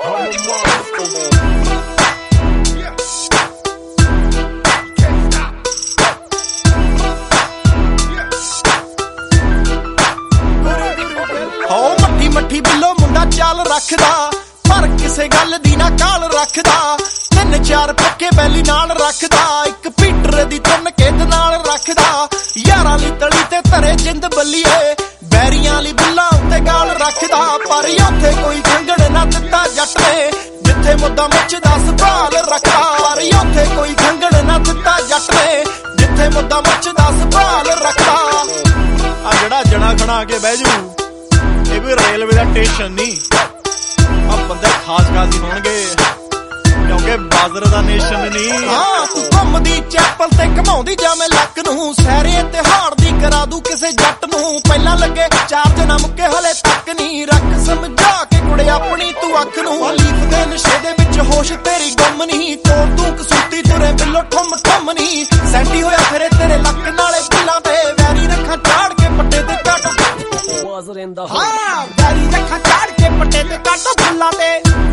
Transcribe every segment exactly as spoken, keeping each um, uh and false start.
मट्ठी मट्ठी बिल्लो मुंडा चाल रखदा पर किसे गल दी ना काल रखदा तीन चार पक्के बैली नाल रखदा एक पीटर दी तुन केद नाल रखदा यारां ली तली ते धरे जिंद बल्लीए बैरियां ली बुल्लां उत्ते गाल रखदा पर उत्थे कोई खंगड़ ना दित्ता जट ने जिथे मुद्दा मचदा सभाल रखदा पर उत्थे कोई खंगड़ ना दित्ता जट ने जिथे मुद्दा मचदा सभाल रखदा आ जड़ा जड़ा खड़ा के बह जू ये भी रेलवे का स्टेशन नहीं अब बंदे खास खास ही होंगे क्योंकि बाजर दा नेशन नहीं। हाँ तू घुमदी चैपल ते घमाउंदी जावे लक नूं सैरे ते हाड़ दी करा दू किसे जट नूं पहला लगे चार जना मुक्के हले तक नहीं रख समझा के कुड़े अपनी तू अख नूं लीफ दे नशे दे विच होश तेरी गुम नहीं तोड़ तू कसूती तुरे बिल्लो ठुम ठुम नहीं सैंटी होया फिरे तेरे लक नाले बिल्लां ते वैरी रखा चाड़ के पट्टे ते कट हाँ वैरी रखा चाड़ के पट्टे ते कट फुल्लां ते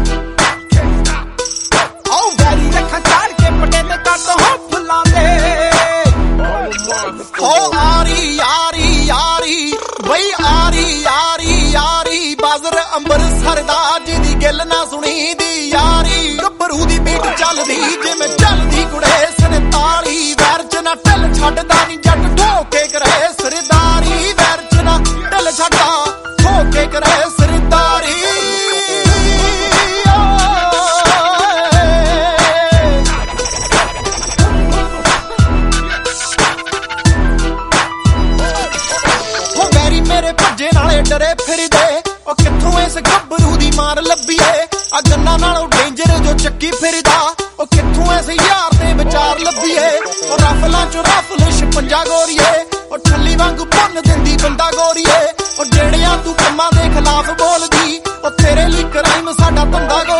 ओ वैरी रखा चाड़ के पट्टे ते कट हो फुल्लां ते ओ आरी यारी यारी बई आरी यारी यारी बाजर अंबरसर दा जिदी गिल ना सुनी दी यारी गब्बरू दी बीट चलदी जिवें चलदी कुड़े सरताली वैर च ना ढल छड्डदा नी जट ठोके करे सरदारी वैर च ना ढल छड्डदा ठोके करे सरदारी हो वैरी मेरे भज्जे नाले डरे फिरदे ओ कित्थों इस गब्बरू दी मार लभीए आ गन्ना नालों डेंजर जो चक्की फिरदा ओ कित्थों इस यार दे विचार लभीए ओ रफलां चो रफल छपंजा गोरीए ओ ठल्ली वांगू भुन दिंदी बंदा गोरीए ओ जेड़ियां तू कम्मां दे खिलाफ बोलदी ओ तेरे ਲਈ क्राइम साडा धंधा